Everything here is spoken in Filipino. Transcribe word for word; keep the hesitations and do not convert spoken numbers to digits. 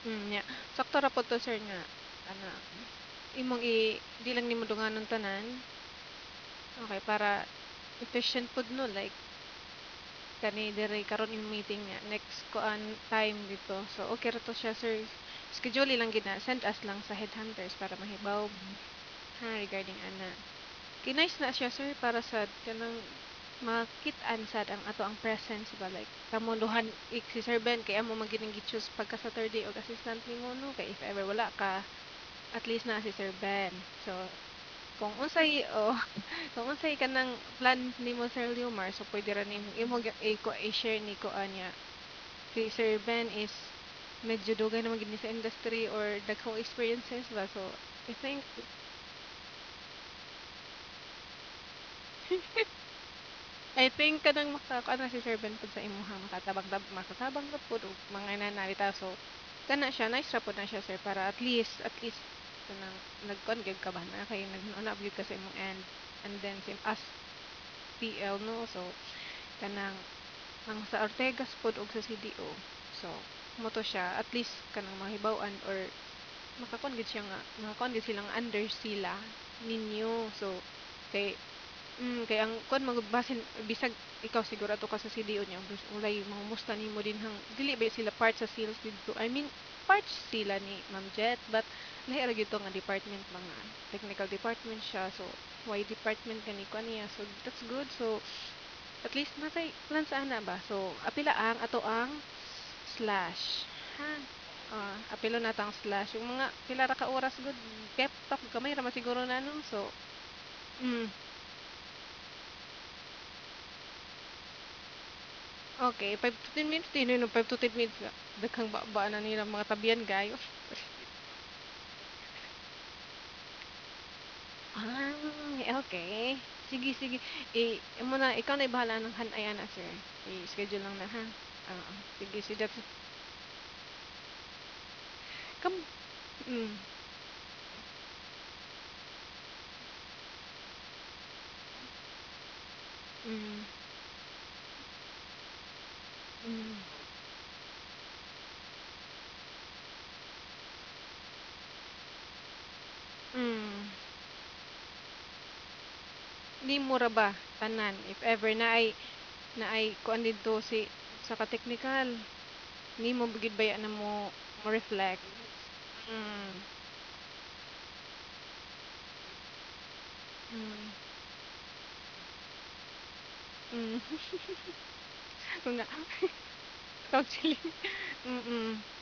Hmm, nya. Sakto ra pod to sir nga ana imong i di lang nimo dunganon tanan. Okay, para efficient pod no like kani diri karon yung meeting nga next kuan time dito. So okay ra to siya sir. Schedule lang gid na send us lang sa headhunters para mahibaw ha regarding ana. Kinais na siya sir para sa kanang makit-an sad ang ato ang presence ba like kamo duhan ik si Sir Ben kay amo man gid ang gi-choose pagka Saturday og assistant nimo no kay if ever wala ka at least na si Sir Ben. So kung unsay oh, kung unsay kanang plan nimo Sir Leomar so pwede ra nimo imo gi- i- ko i-share ni ko anya si Sir Ben is medyo dugay naman gid ni sa industry or daghang experiences ba so I think I think kanang makakuan na si Sir Ben pud sa imuha makatabang makatabang ra pud og mga nanalita so kana siya nice ra pud na siya sir para at least at least kanang nagkuan gyud ka ba na kay nagnauna gyud ka sa imong end and then sim as T L no so kanang ang sa Ortegas pod og sa C D O so mo to siya at least kanang mahibaw-an or makakuan gid siya nga makakuan gid silang under sila ninyo so kay Mm, kaya ang kuan magbasin bisag ikaw siguro ato ka sa C D O niya bis- ulay mangumusta nimo din hang dili ba sila part sa sales dito I mean part sila ni Ma'am Jet but lahi ra gyud to nga department mga technical department siya so why department gani ko niya so that's good so at least natay plan sa ana ba so apila ang ato ang slash ha ah apilo natang slash yung mga pila ra ka oras good pep talk gamay ra man siguro na no so mm, okay, five to ten minutes din no five to ten minutes nga. Daghang ba na nila mga tabiyan gayo. Ah, okay. Sige, sige. Eh, mo na, ikaw na bahala ng hanayan na, sir. I-schedule lang na, ha? Ah, sige, sige. That's, come, mm, mm, mm, mm. Di mura ba, tanan, if ever na ay, na ay, kuan dito si, sa ka-technical, ni mo bigid baya na mo, mo reflect. Mm, mm, mm. Kung nga, counseling. Mm-mm.